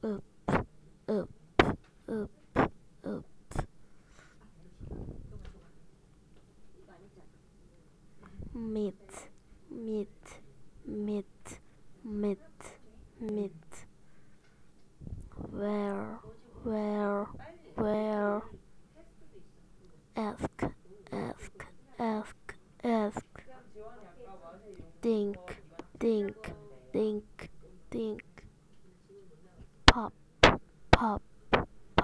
up, up, up, up. Meet, meet, meet, meet, meet. Where, where. Ask, ask, ask, ask. Think, think, think, think. Pop,